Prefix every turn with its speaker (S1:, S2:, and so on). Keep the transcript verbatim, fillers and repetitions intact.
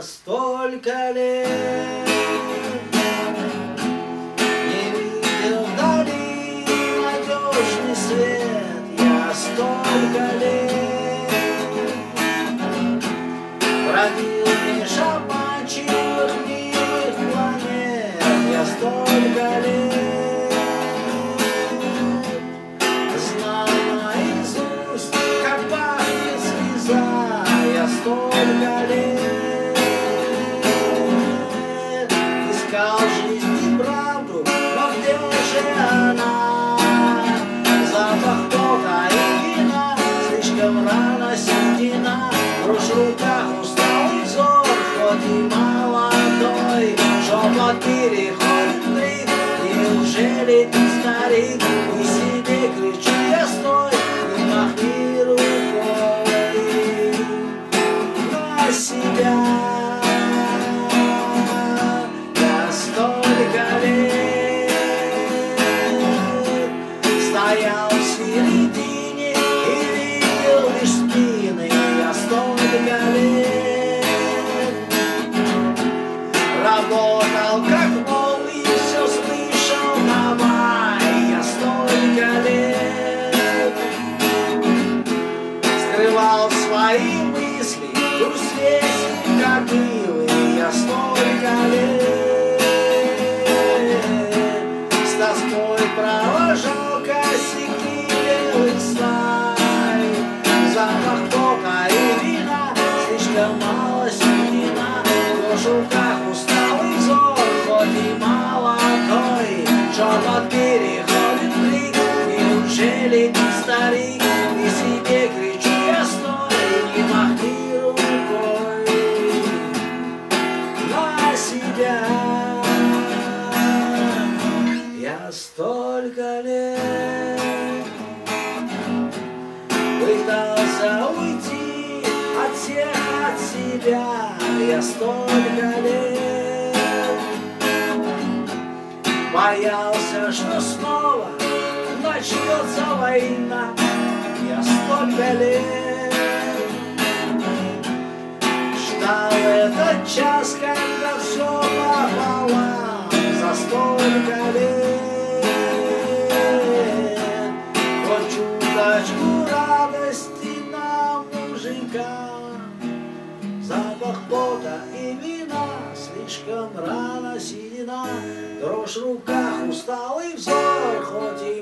S1: Я столько лет не видел вдали надежный свет. Я столько лет бродил меж обманчивых милых планет. Я столько лет знал наизусть, как пахнет слеза. Я столько лет искал жизнь и правду, но где же она? Запах пота и вина, слишком рано седина, дрожь в руках, усталый взор, хоть и молодой, шепот переходит в крик. Неужели ты, старик, и себе кричу я: стой, и махни рукой на себя. Я столько лет стоял в середине и видел лишь спины. Я столько лет работал как мол и все слышал давай. Я столько лет скрывал свои мысли в свете кобылы. Я столько лет с тоской провожал косяки белых стай. Запах пота и вина, слишком мало седина, дрожь в руках, усталый взор, хоть и молодой, шепот переходит в крик. Неужели ты, старик, и себе кричу я: стой, не махни рукой на себя. Я столько лет пытался уйти от всех, от себя. Я столько лет боялся, что снова начнется война. Я столько лет ждал этот час, когда все пополам. За столько лет хоть чуточку радости нам, мужикам. Запах пота и вина, слишком рано седина, дрожь в руках, усталый взор, хоть и